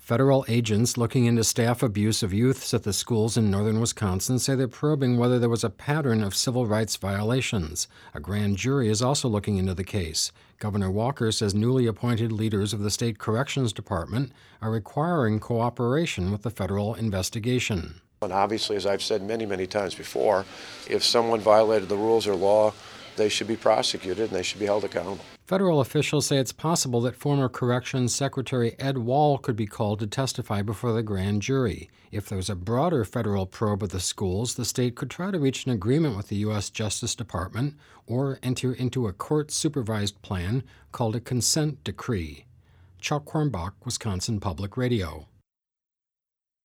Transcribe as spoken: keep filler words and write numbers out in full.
Federal agents looking into staff abuse of youths at the schools in northern Wisconsin say they're probing whether there was a pattern of civil rights violations. A grand jury is also looking into the case. Governor Walker says newly appointed leaders of the state corrections department are requiring cooperation with the federal investigation. And obviously, as I've said many, many times before, if someone violated the rules or law, they should be prosecuted and they should be held accountable. Federal officials say it's possible that former Corrections Secretary Ed Wall could be called to testify before the grand jury. If there's a broader federal probe of the schools, the state could try to reach an agreement with the U S Justice Department or enter into a court-supervised plan called a consent decree. Chuck Hornbach, Wisconsin Public Radio.